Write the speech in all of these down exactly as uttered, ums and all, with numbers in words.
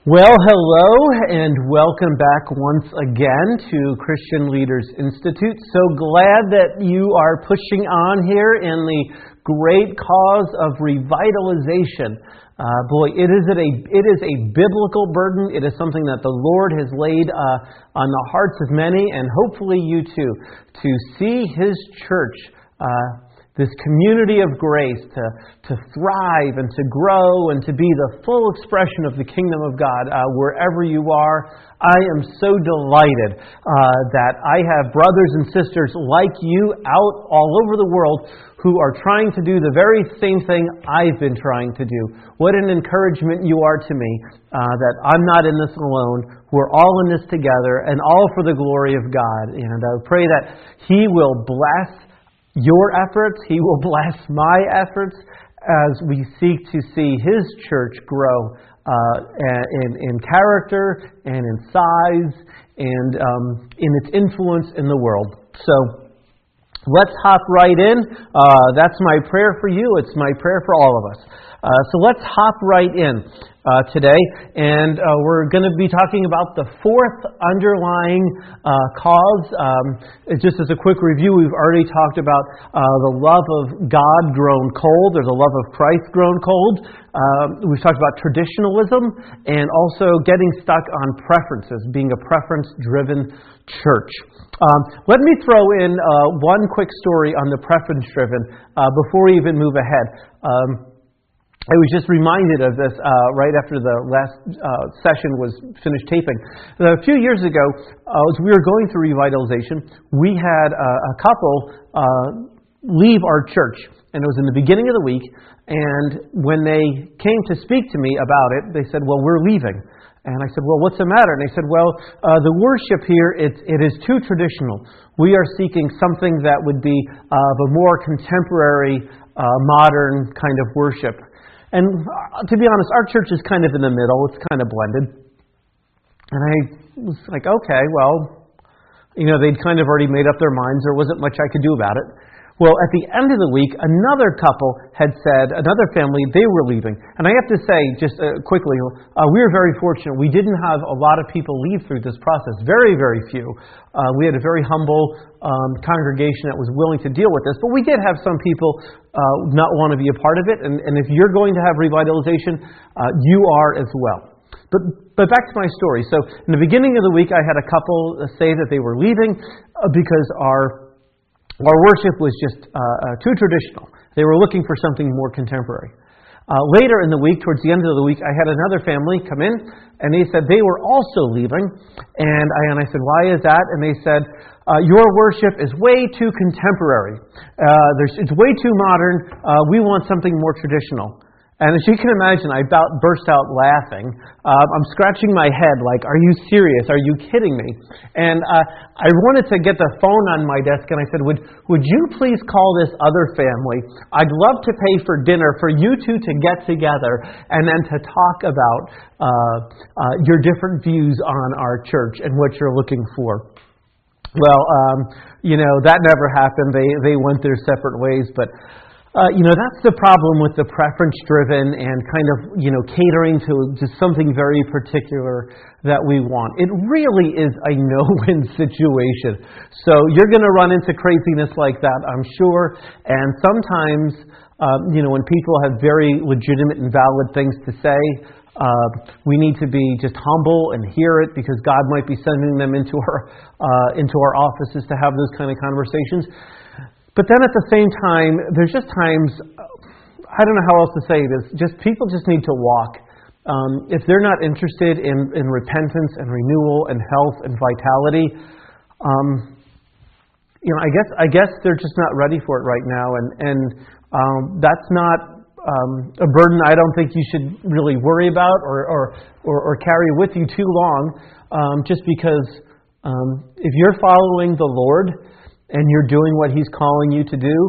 Well, hello and welcome back once again to Christian Leaders Institute. So glad that you are pushing on here in the great cause of revitalization. Uh, boy, it is a it is a biblical burden. It is something that the Lord has laid uh, on the hearts of many, and hopefully you too, to see His church. Uh, This community of grace to, to thrive and to grow and to be the full expression of the kingdom of God uh, wherever you are. I am so delighted uh, that I have brothers and sisters like you out all over the world who are trying to do the very same thing I've been trying to do. What an encouragement you are to me uh, that I'm not in this alone. We're all in this together and all for the glory of God. And I pray that He will bless your efforts. He will bless my efforts as we seek to see His church grow uh, in, in character and in size and um, in its influence in the world. So let's hop right in. Uh, that's my prayer for you. It's my prayer for all of us. Uh, so let's hop right in uh, today, and uh, we're going to be talking about the fourth underlying uh, cause. Um, just as a quick review, we've already talked about uh, the love of God grown cold, or the love of Christ grown cold. Um, we've talked about traditionalism, and also getting stuck on preferences, being a preference-driven church. Um, let me throw in uh, one quick story on the preference-driven uh, before we even move ahead. Um, I was just reminded of this uh, right after the last uh, session was finished taping. A few years ago, uh, as we were going through revitalization, we had uh, a couple uh, leave our church. And it was in the beginning of the week. And when they came to speak to me about it, they said, well, we're leaving. And I said, well, what's the matter? And they said, well, uh, the worship here, it, it is too traditional. We are seeking something that would be of uh, a more contemporary, uh, modern kind of worship. And to be honest, our church is kind of in the middle. It's kind of blended. And I was like, okay, well, you know, they'd kind of already made up their minds. There wasn't much I could do about it. Well, at the end of the week, another couple had said, another family, they were leaving. And I have to say, just uh, quickly, uh, we were very fortunate. We didn't have a lot of people leave through this process. Very, very few. Uh, we had a very humble um, congregation that was willing to deal with this. But we did have some people uh, not want to be a part of it. And, and if you're going to have revitalization, uh, you are as well. But but back to my story. So in the beginning of the week, I had a couple say that they were leaving uh, because our Our worship was just uh, uh, too traditional. They were looking for something more contemporary. Uh, later in the week, towards the end of the week, I had another family come in, and they said they were also leaving. And I, and I said, why is that? And they said, uh, your worship is way too contemporary. Uh, there's, it's way too modern. Uh, we want something more traditional. And as you can imagine, I about burst out laughing. Uh, I'm scratching my head like, are you serious? Are you kidding me? And uh, I wanted to get the phone on my desk, and I said, would would you please call this other family? I'd love to pay for dinner for you two to get together and then to talk about uh, uh, your different views on our church and what you're looking for. Well, um, you know, that never happened. They, they went their separate ways, but Uh, you know, that's the problem with the preference-driven and kind of, you know, catering to just something very particular that we want. It really is a no-win situation. So you're going to run into craziness like that, I'm sure. And sometimes, um, you know, when people have very legitimate and valid things to say, uh, we need to be just humble and hear it, because God might be sending them into our uh, into our offices to have those kind of conversations. But then at the same time, there's just times, I don't know how else to say this, just people just need to walk. Um, if they're not interested in, in repentance and renewal and health and vitality, um, you know, I guess I guess they're just not ready for it right now. And, and um, that's not um, a burden I don't think you should really worry about or, or, or, or carry with you too long, um, just because um, if you're following the Lord and you're doing what He's calling you to do,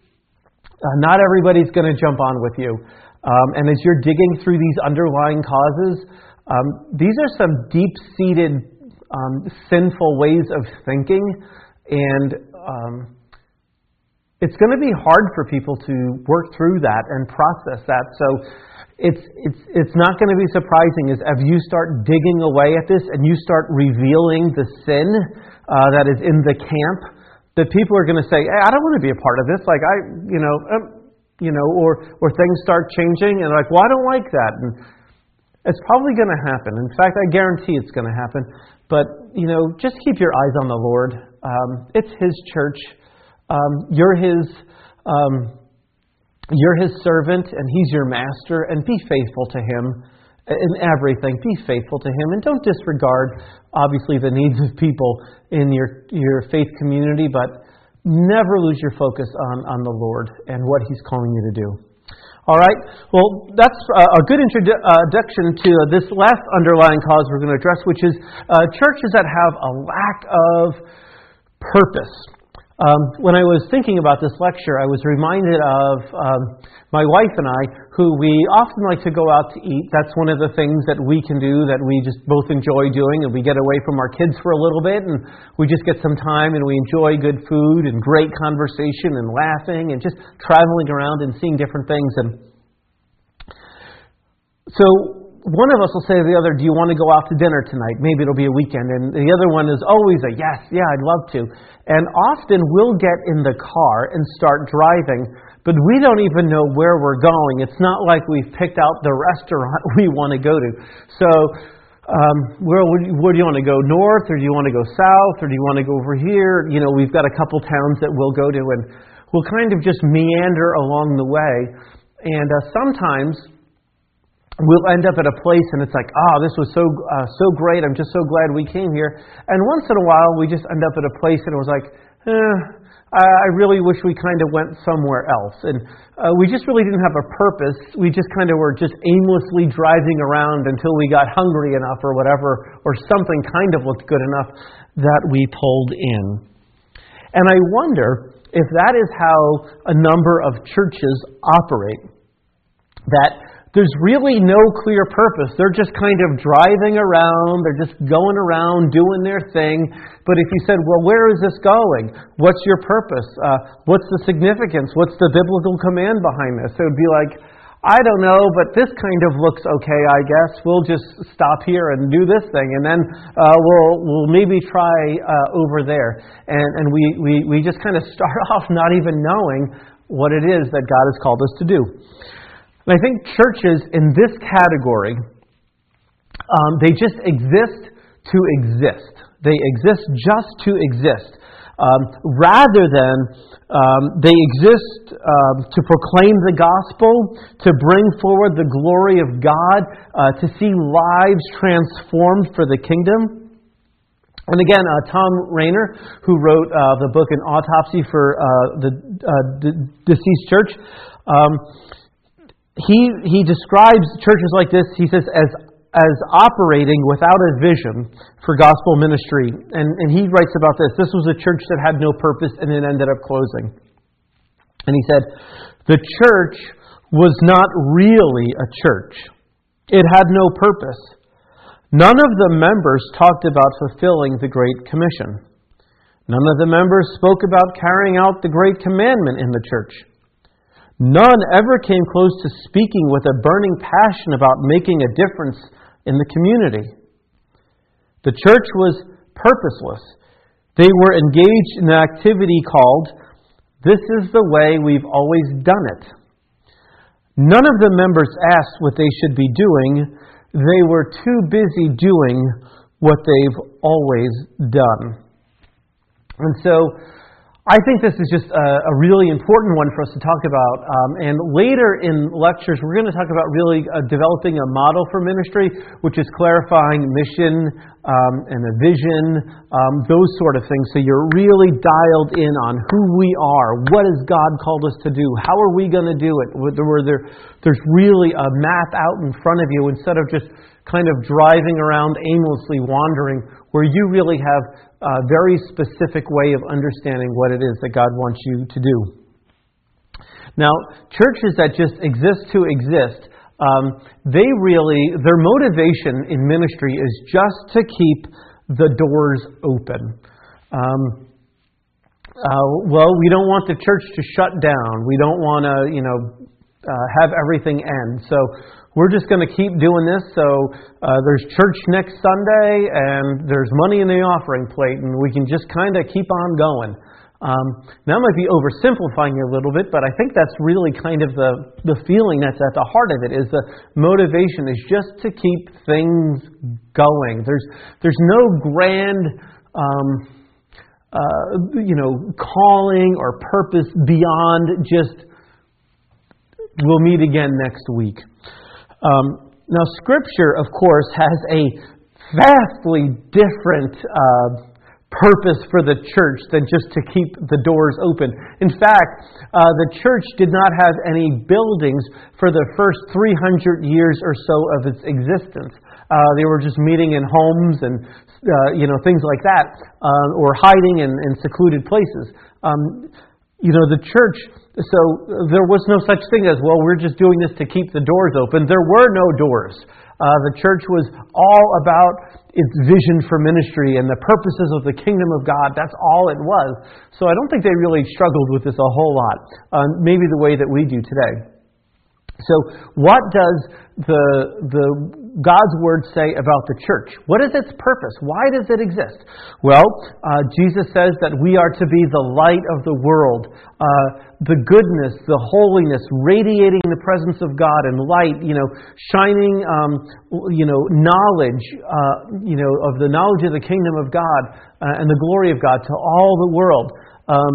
uh, not everybody's going to jump on with you. Um, and as you're digging through these underlying causes, um, these are some deep-seated um, sinful ways of thinking. And um, it's going to be hard for people to work through that and process that. So it's it's it's not going to be surprising as as you start digging away at this and you start revealing the sin uh, that is in the camp, that people are going to say, hey, I don't want to be a part of this. Like I, you know, um, you know, or or things start changing and like, well, I don't like that. And it's probably going to happen. In fact, I guarantee it's going to happen. But you know, just keep your eyes on the Lord. Um, it's His church. Um, you're His. Um, You're His servant, and He's your master, and be faithful to Him in everything. Be faithful to Him, and don't disregard, obviously, the needs of people in your your faith community, but never lose your focus on, on the Lord and what He's calling you to do. All right? Well, that's a good introduction to this last underlying cause we're going to address, which is uh, churches that have a lack of purpose. Um, when I was thinking about this lecture, I was reminded of um, my wife and I, who we often like to go out to eat. That's one of the things that we can do that we just both enjoy doing, and we get away from our kids for a little bit, and we just get some time, and we enjoy good food and great conversation and laughing and just traveling around and seeing different things. And so one of us will say to the other, do you want to go out to dinner tonight? Maybe it'll be a weekend. And the other one is always a yes, yeah, I'd love to. And often we'll get in the car and start driving, but we don't even know where we're going. It's not like we've picked out the restaurant we want to go to. So um, where, where do you want to go? North, or do you want to go south, or do you want to go over here? You know, we've got a couple towns that we'll go to, and we'll kind of just meander along the way. And uh, sometimes we'll end up at a place and it's like, oh, this was so uh, so great. I'm just so glad we came here. And once in a while, we just end up at a place and it was like, eh, I really wish we kind of went somewhere else. And uh, we just really didn't have a purpose. We just kind of were just aimlessly driving around until we got hungry enough or whatever, or something kind of looked good enough that we pulled in. And I wonder if that is how a number of churches operate. That there's really no clear purpose. They're just kind of driving around. They're just going around doing their thing. But if you said, well, where is this going? What's your purpose? Uh, what's the significance? What's the biblical command behind this? It would be like, I don't know, but this kind of looks okay, I guess. We'll just stop here and do this thing. And then uh, we'll we'll maybe try uh, over there. And, and we, we, we just kind of start off not even knowing what it is that God has called us to do. And I think churches in this category, um, they just exist to exist. They exist just to exist. Um, rather than um, they exist um, to proclaim the gospel, to bring forward the glory of God, uh, to see lives transformed for the kingdom. And again, uh, Tom Rainer, who wrote uh, the book An Autopsy for uh, the uh, D- Deceased Church, um, He he describes churches like this, he says, as as operating without a vision for gospel ministry. And, and he writes about this. This was a church that had no purpose and it ended up closing. And he said, the church was not really a church. It had no purpose. None of the members talked about fulfilling the Great Commission. None of the members spoke about carrying out the Great Commandment in the church. None ever came close to speaking with a burning passion about making a difference in the community. The church was purposeless. They were engaged in an activity called, "This is the way we've always done it." None of the members asked what they should be doing. They were too busy doing what they've always done. And so, I think this is just a, a really important one for us to talk about. Um, and later in lectures, we're going to talk about really uh, developing a model for ministry, which is clarifying mission um, and a vision, um, those sort of things. So you're really dialed in on who we are. What has God called us to do? How are we going to do it? Where there, there's really a map out in front of you instead of just kind of driving around aimlessly wandering, where you really have a very specific way of understanding what it is that God wants you to do. Now, churches that just exist to exist, um, they really, their motivation in ministry is just to keep the doors open. Um, uh, well, we don't want the church to shut down. We don't want to, you know, uh, have everything end. So we're just going to keep doing this. So uh, there's church next Sunday, and there's money in the offering plate, and we can just kind of keep on going. Um, that might be oversimplifying it a little bit, but I think that's really kind of the, the feeling that's at the heart of it, is the motivation is just to keep things going. There's there's no grand, um, uh, you know, calling or purpose beyond just we'll meet again next week. Um, now, Scripture, of course, has a vastly different Uh, purpose for the church than just to keep the doors open. In fact, uh, the church did not have any buildings for the first three hundred years or so of its existence. Uh, they were just meeting in homes and uh, you know things like that, uh, or hiding in, in secluded places. Um, you know, the church. So there was no such thing as, well, we're just doing this to keep the doors open. There were no doors. Uh, the church was all about its vision for ministry and the purposes of the kingdom of God. That's all it was. So I don't think they really struggled with this a whole lot, uh, maybe the way that we do today. So what does the the God's Word say about the church? What is its purpose? Why does it exist? Well, uh, Jesus says that we are to be the light of the world, uh, the goodness, the holiness, radiating the presence of God and light, you know, shining, um, you know, knowledge, uh, you know, of the knowledge of the kingdom of God uh, and the glory of God to all the world. Um,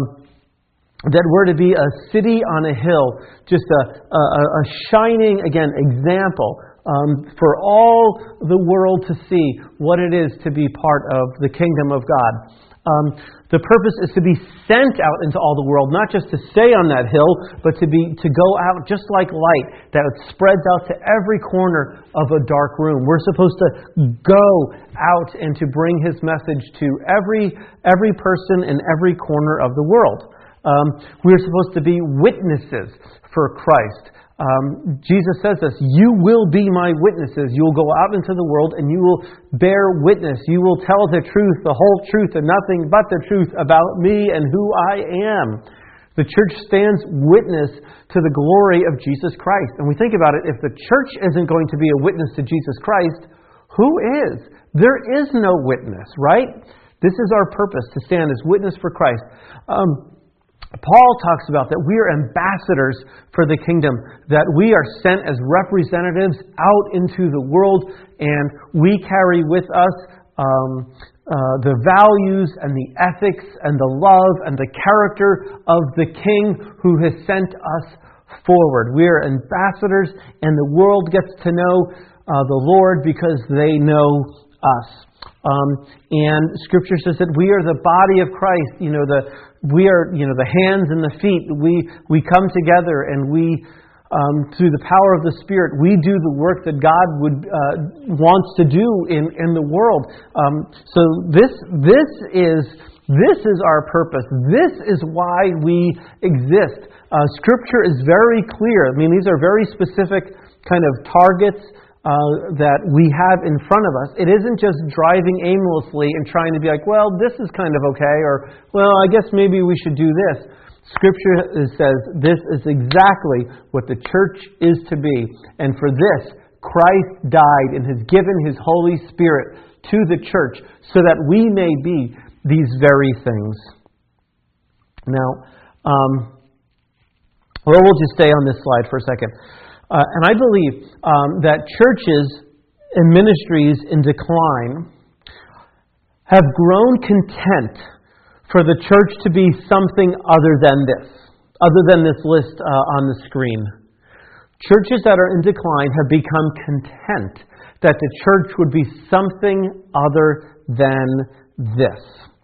that we're to be a city on a hill, just a, a, a shining, again, example um, for all the world to see what it is to be part of the kingdom of God. Um, the purpose is to be sent out into all the world, not just to stay on that hill, but to be to go out just like light that spreads out to every corner of a dark room. We're supposed to go out and to bring His message to every every person in every corner of the world. Um, we're supposed to be witnesses for Christ. Um, Jesus says this, you will be my witnesses. You will go out into the world and you will bear witness. You will tell the truth, the whole truth, and nothing but the truth about me and who I am. The church stands witness to the glory of Jesus Christ. And we think about it, if the church isn't going to be a witness to Jesus Christ, who is? There is no witness, right? This is our purpose, to stand as witness for Christ. Um, Paul talks about that we are ambassadors for the kingdom, that we are sent as representatives out into the world, and we carry with us um, uh, the values and the ethics and the love and the character of the King who has sent us forward. We are ambassadors, and the world gets to know uh, the Lord because they know us. Um, and Scripture says that we are the body of Christ. You know, the we are, you know, the hands and the feet. We we come together, and we, um, through the power of the Spirit, we do the work that God would uh, wants to do in, in the world. Um, so this this is this is our purpose. This is why we exist. Uh, Scripture is very clear. I mean, these are very specific kind of targets Uh, that we have in front of us. It isn't just driving aimlessly and trying to be like, well, this is kind of okay, or, well, I guess maybe we should do this. Scripture says this is exactly what the church is to be. And for this, Christ died and has given His Holy Spirit to the church so that we may be these very things. Now, um, well, we'll just stay on this slide for a second. Uh, and I believe um, that churches and ministries in decline have grown content for the church to be something other than this, other than this list uh, on the screen. Churches that are in decline have become content that the church would be something other than this.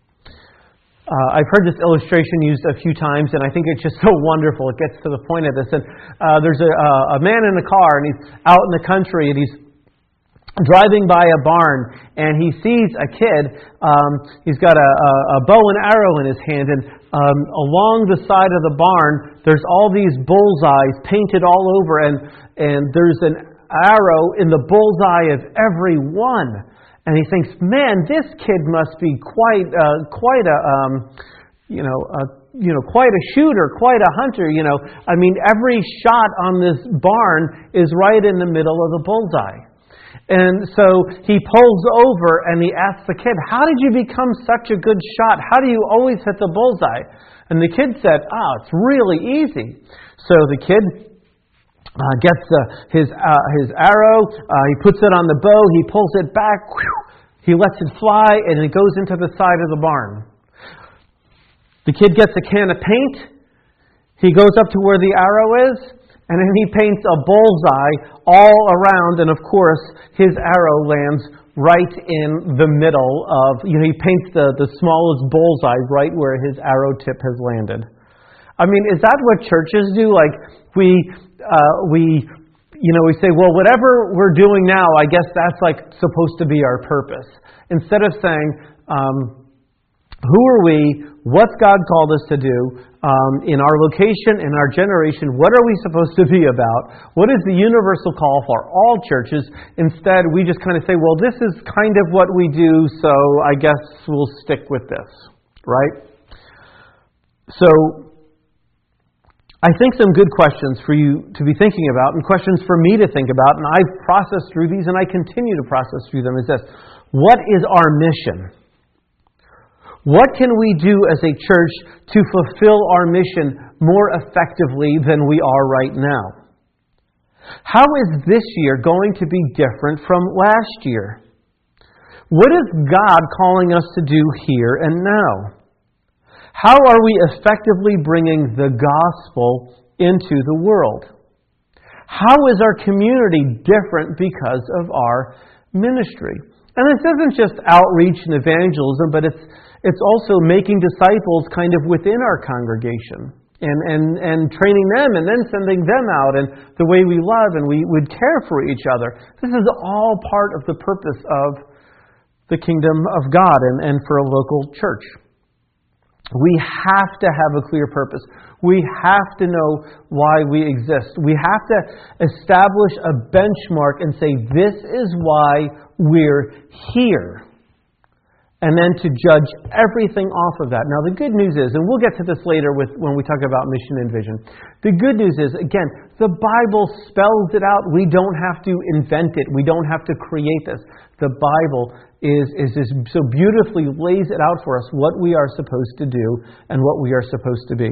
Uh, I've heard this illustration used a few times, and I think it's just so wonderful. It gets to the point of this. And uh, there's a, a man in a car, and he's out in the country, and he's driving by a barn, and he sees a kid. Um, he's got a, a, a bow and arrow in his hand, and um, along the side of the barn, there's all these bullseyes painted all over, and and there's an arrow in the bullseye of every one. And he thinks, man, this kid must be quite uh, quite a um, you know, a, you know, quite a shooter, quite a hunter, you know. I mean, every shot on this barn is right in the middle of the bullseye. And so he pulls over and he asks the kid, how did you become such a good shot? How do you always hit the bullseye? And the kid said, oh, it's really easy. So the kid uh, gets uh, his uh, his arrow, uh, he puts it on the bow, he pulls it back, whew, he lets it fly, and it goes into the side of the barn. The kid gets a can of paint, he goes up to where the arrow is, and then he paints a bullseye all around, and of course, his arrow lands right in the middle of, you know, he paints the, the smallest bullseye right where his arrow tip has landed. I mean, is that what churches do? Like, we, uh, we, you know, we say, well, whatever we're doing now, I guess that's like supposed to be our purpose. Instead of saying, um, who are we? What's God called us to do? Um, in our location, in our generation, what are we supposed to be about? What is the universal call for all churches? Instead, we just kind of say, well, this is kind of what we do, so I guess we'll stick with this, right? So, I think some good questions for you to be thinking about, and questions for me to think about, and I've processed through these, and I continue to process through them, is this. What is our mission? What can we do as a church to fulfill our mission more effectively than we are right now? How is this year going to be different from last year? What is God calling us to do here and now? How are we effectively bringing the gospel into the world? How is our community different because of our ministry? And this isn't just outreach and evangelism, but it's It's also making disciples kind of within our congregation and, and, and training them and then sending them out and the way we love and we would care for each other. This is all part of the purpose of the kingdom of God and, and for a local church. We have to have a clear purpose. We have to know why we exist. We have to establish a benchmark and say, this is why we're here. And then to judge everything off of that. Now the good news is, and we'll get to this later with when we talk about mission and vision. The good news is, again, the Bible spells it out. We don't have to invent it. We don't have to create this. The Bible is, is, is so beautifully lays it out for us what we are supposed to do and what we are supposed to be.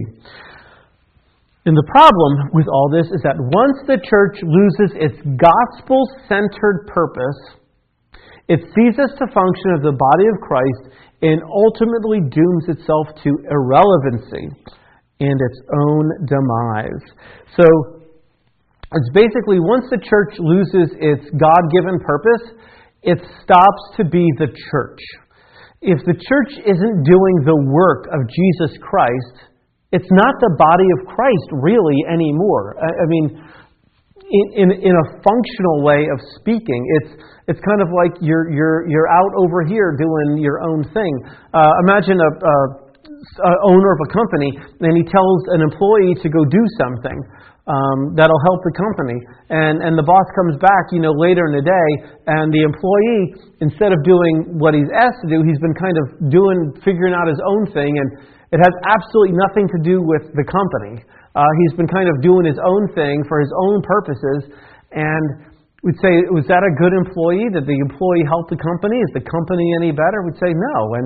And the problem with all this is that once the church loses its gospel-centered purpose, it ceases to function as the body of Christ and ultimately dooms itself to irrelevancy and its own demise. So, it's basically once the church loses its God-given purpose, it stops to be the church. If the church isn't doing the work of Jesus Christ, it's not the body of Christ really anymore. I, I mean, in, in in a functional way of speaking, it's it's kind of like you're you're you're out over here doing your own thing. Uh, imagine a, a, a owner of a company, and he tells an employee to go do something um, that'll help the company, and and the boss comes back, you know, later in the day, and the employee, instead of doing what he's asked to do, he's been kind of doing figuring out his own thing, and it has absolutely nothing to do with the company. Uh, he's been kind of doing his own thing for his own purposes, and we'd say, was that a good employee? Did the employee help the company? Is the company any better? We'd say no, and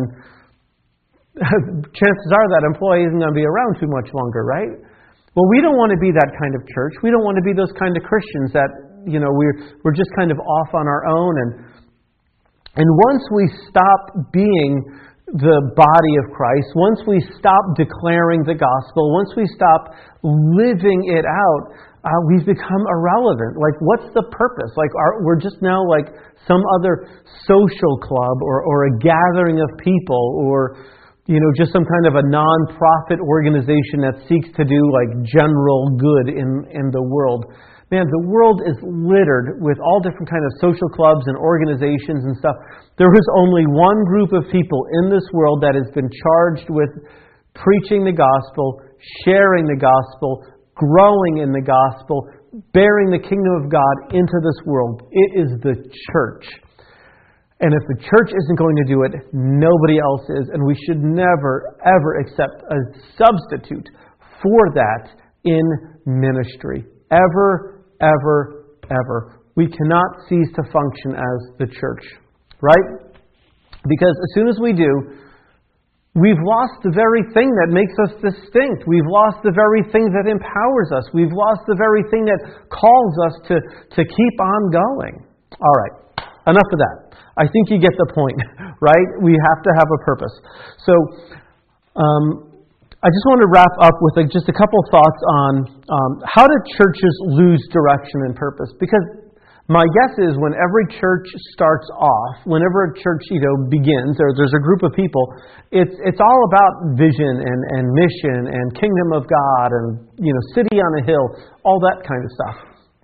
chances are that employee isn't going to be around too much longer, right? Well, we don't want to be that kind of church. We don't want to be those kind of Christians that, you know, we're we're just kind of off on our own, and and once we stop being the body of Christ, once we stop declaring the gospel, once we stop living it out, uh, we've become irrelevant. Like, what's the purpose? Like, are, we're just now like some other social club or, or a gathering of people or, you know, just some kind of a non-profit organization that seeks to do like general good in, in the world. Man, the world is littered with all different kinds of social clubs and organizations and stuff. There is only one group of people in this world that has been charged with preaching the gospel, sharing the gospel, growing in the gospel, bearing the kingdom of God into this world. It is the church. And if the church isn't going to do it, nobody else is. And we should never, ever accept a substitute for that in ministry. Ever, ever, ever. We cannot cease to function as the church. Right? Because as soon as we do, we've lost the very thing that makes us distinct. We've lost the very thing that empowers us. We've lost the very thing that calls us to, to keep on going. All right, enough of that. I think you get the point, right? We have to have a purpose. So um, I just want to wrap up with a, just a couple thoughts on um, how do churches lose direction and purpose? Because my guess is when every church starts off, whenever a church, you know, begins, or there's a group of people, it's it's all about vision and, and mission and kingdom of God and, you know, city on a hill, all that kind of stuff.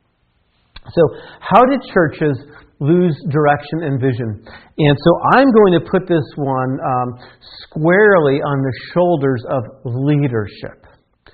So how did churches lose direction and vision? And so I'm going to put this one um, squarely on the shoulders of leadership.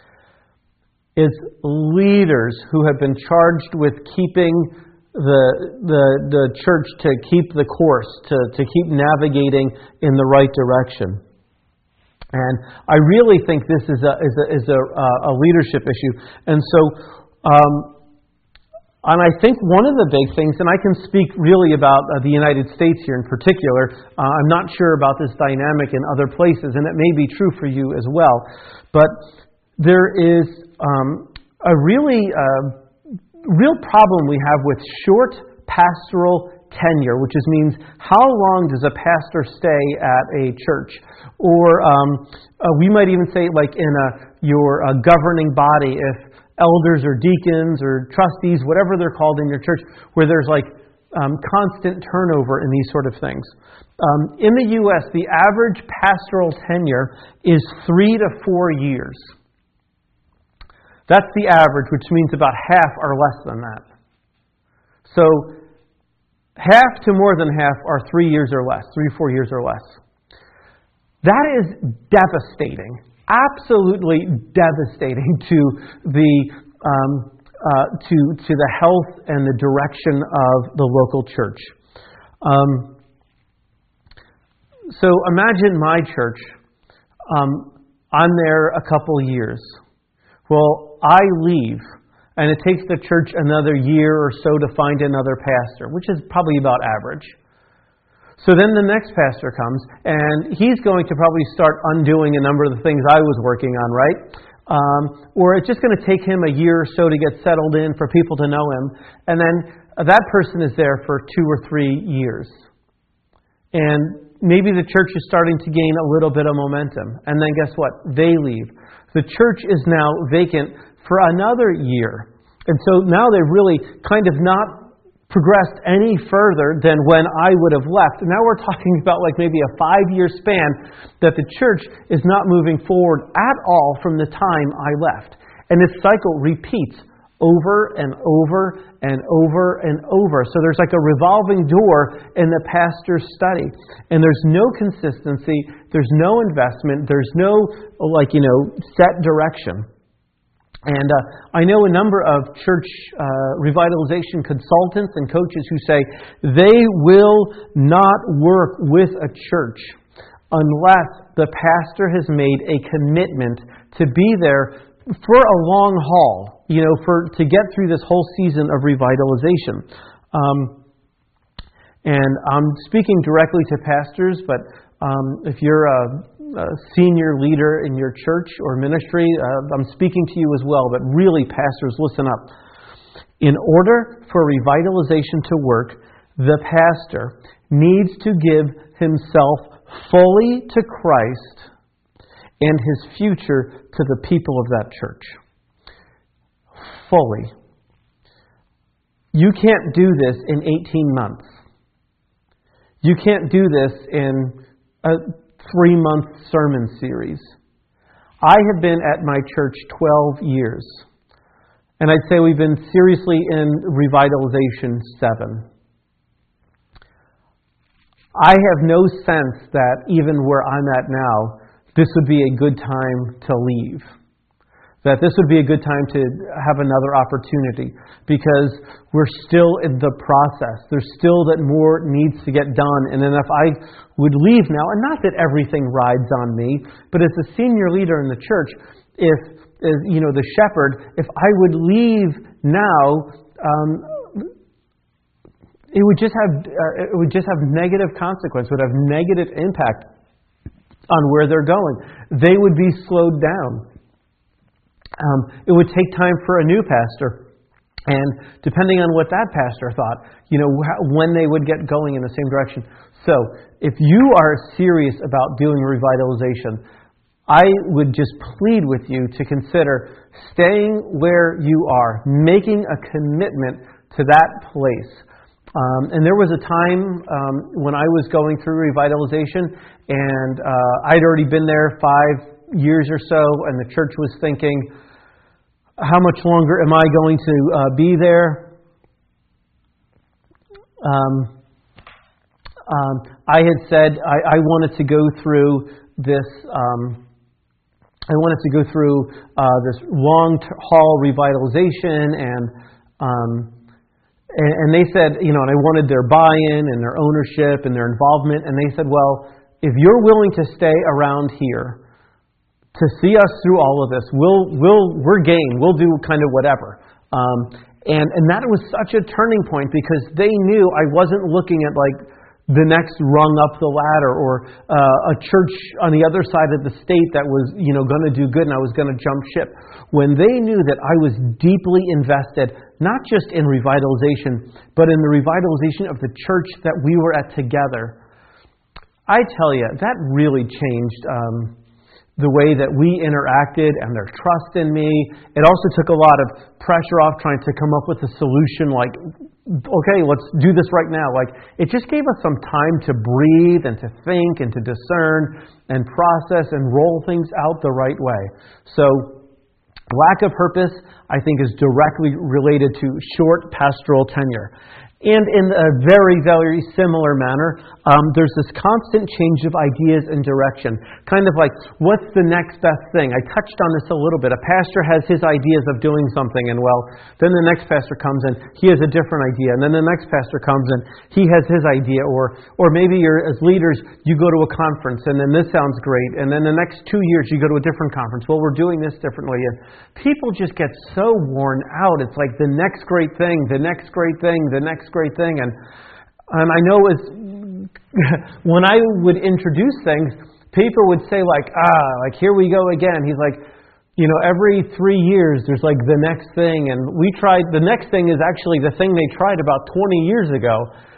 It's leaders who have been charged with keeping The, the the church to keep the course, to, to keep navigating in the right direction. And I really think this is a is a, is a, a leadership issue. And so, um, and I think one of the big things, and I can speak really about uh, the United States here in particular, uh, I'm not sure about this dynamic in other places, and it may be true for you as well, but there is um, a really... Uh, real problem we have with short pastoral tenure, which is means how long does a pastor stay at a church? Or um, uh, we might even say, like in a, your uh, governing body, if elders or deacons or trustees, whatever they're called in your church, where there's like um, constant turnover in these sort of things. Um, in the U S, the average pastoral tenure is three to four years. That's the average, which means about half are less than that. So half to more than half are three years or less, three, four years or less. That is devastating, absolutely devastating to the um, uh, to to the health and the direction of the local church. Um, so imagine my church. Um, I'm there a couple years. Well, I leave, and it takes the church another year or so to find another pastor, which is probably about average. So then the next pastor comes, and he's going to probably start undoing a number of the things I was working on, right? Um, or it's just going to take him a year or so to get settled in, for people to know him. And then that person is there for two or three years. And maybe the church is starting to gain a little bit of momentum. And then guess what? They leave. The church is now vacant for another year. And so now they've really kind of not progressed any further than when I would have left. And now we're talking about like maybe a five-year span that the church is not moving forward at all from the time I left. And this cycle repeats over and over and over and over. So there's like a revolving door in the pastor's study. And there's no consistency, there's no investment, there's no, like, you know, set direction. And uh, I know a number of church uh, revitalization consultants and coaches who say they will not work with a church unless the pastor has made a commitment to be there for a long haul, you know, for to get through this whole season of revitalization. Um, and I'm speaking directly to pastors, but um, if you're a, a senior leader in your church or ministry, uh, I'm speaking to you as well. But really, pastors, listen up. In order for revitalization to work, the pastor needs to give himself fully to Christ and his future to the people of that church. Fully. You can't do this in eighteen months. You can't do this in a three-month sermon series. I have been at my church twelve years. And I'd say we've been seriously in revitalization seven. I have no sense that even where I'm at now, this would be a good time to leave. that this would be a good time to have another opportunity because we're still in the process. There's still that more needs to get done. And then if I would leave now, and not that everything rides on me, but as a senior leader in the church, if, as, you know, the shepherd, if I would leave now, um, it would just have uh, it would just have negative consequence, would have negative impact on where they're going. They would be slowed down. Um, it would take time for a new pastor. And depending on what that pastor thought, you know, when they would get going in the same direction. So, if you are serious about doing revitalization, I would just plead with you to consider staying where you are, making a commitment to that place. Um, and there was a time um, when I was going through revitalization, and uh, I'd already been there five years or so, and the church was thinking, how much longer am I going to uh, be there? Um, um, I had said I, I wanted to go through this. Um, I wanted to go through uh, this long-haul revitalization, and um, and, and they said, you know, and I wanted their buy-in and their ownership and their involvement, and they said, well, if you're willing to stay around here to see us through all of this, we'll we'll we're game. We'll do kind of whatever. Um, and and that was such a turning point because they knew I wasn't looking at like the next rung up the ladder or uh, a church on the other side of the state that was, you know, going to do good and I was going to jump ship. When they knew that I was deeply invested, not just in revitalization, but in the revitalization of the church that we were at together, I tell you, that really changed um, the way that we interacted and their trust in me. It also took a lot of pressure off trying to come up with a solution like, okay, let's do this right now. Like, it just gave us some time to breathe and to think and to discern and process and roll things out the right way. So, lack of purpose, I think, is directly related to short pastoral tenure. And in a very, very similar manner, um, there's this constant change of ideas and direction. Kind of like, what's the next best thing? I touched on this a little bit. A pastor has his ideas of doing something, and well, then the next pastor comes in, he has a different idea. And then the next pastor comes in, he has his idea. Or or maybe you're, as leaders, you go to a conference, and then this sounds great. And then the next two years, you go to a different conference. Well, we're doing this differently. And people just get so worn out. It's like the next great thing, the next great thing, the next great thing. And and I know as when I would introduce things, people would say like, ah, like here we go again. He's like, you know, every three years there's like the next thing, and we tried. The next thing is actually the thing they tried about twenty years ago,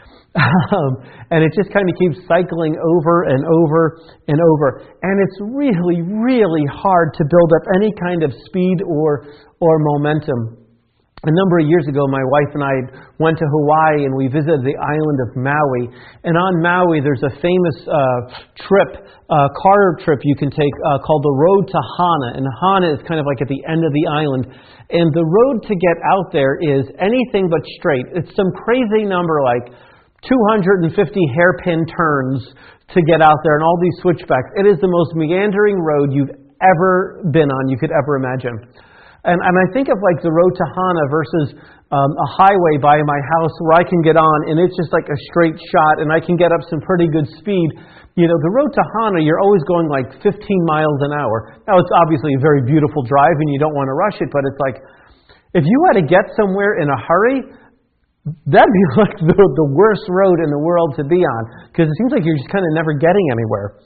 um, and it just kind of keeps cycling over and over and over. And it's really, really hard to build up any kind of speed or or momentum. A number of years ago, my wife and I went to Hawaii and we visited the island of Maui. And on Maui, there's a famous uh, trip, uh, car trip you can take uh, called the Road to Hana. And Hana is kind of like at the end of the island. And the road to get out there is anything but straight. It's some crazy number like two hundred fifty hairpin turns to get out there and all these switchbacks. It is the most meandering road you've ever been on, you could ever imagine. And, and I think of like the Road to Hana versus um, a highway by my house where I can get on and it's just like a straight shot and I can get up some pretty good speed. You know, the Road to Hana, you're always going like fifteen miles an hour. Now, it's obviously a very beautiful drive and you don't want to rush it, but it's like, if you had to get somewhere in a hurry, that'd be like the, the worst road in the world to be on because it seems like you're just kind of never getting anywhere.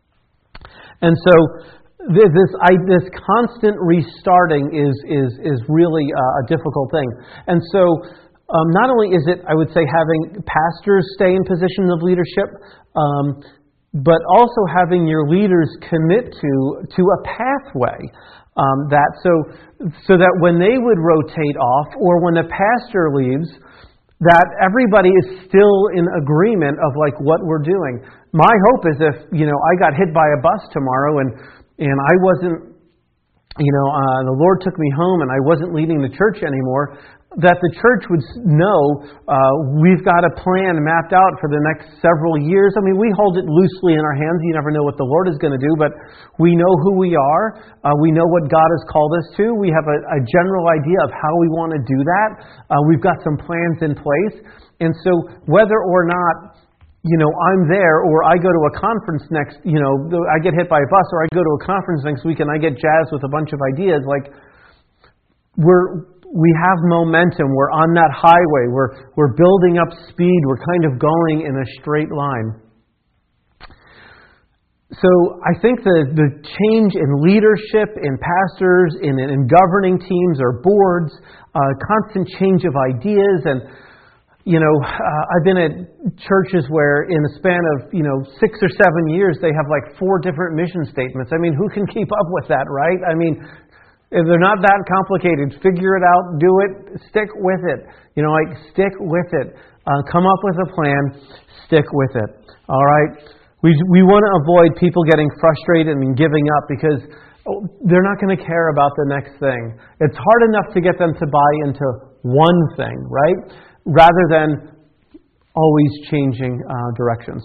And so, This I, this constant restarting is is is really uh, a difficult thing, and so um, not only is it, I would say, having pastors stay in positions of leadership, um, but also having your leaders commit to to a pathway um, that so so that when they would rotate off or when a pastor leaves, that everybody is still in agreement of like what we're doing. My hope is if you know I got hit by a bus tomorrow and And I wasn't, you know, uh, the Lord took me home and I wasn't leading the church anymore. that the church would know uh, we've got a plan mapped out for the next several years. I mean, we hold it loosely in our hands. You never know what the Lord is going to do, but we know who we are. Uh, we know what God has called us to. We have a, a general idea of how we want to do that. Uh, we've got some plans in place. And so whether or not, you know, I'm there, or I go to a conference next, you know, I get hit by a bus, or I go to a conference next week and I get jazzed with a bunch of ideas, like, we're... We have momentum. We're on that highway. We're we're building up speed. We're kind of going in a straight line. So I think the, the change in leadership, in pastors, in, in governing teams or boards, uh, constant change of ideas, and you know, uh, I've been at churches where in a span of, you know, six or seven years, they have like four different mission statements. I mean, who can keep up with that, right? I mean, if they're not that complicated, figure it out, do it, stick with it. You know, like, stick with it. Uh, come up with a plan, stick with it. All right? We we want to avoid people getting frustrated and giving up because oh, they're not going to care about the next thing. It's hard enough to get them to buy into one thing, right? Rather than always changing uh, directions.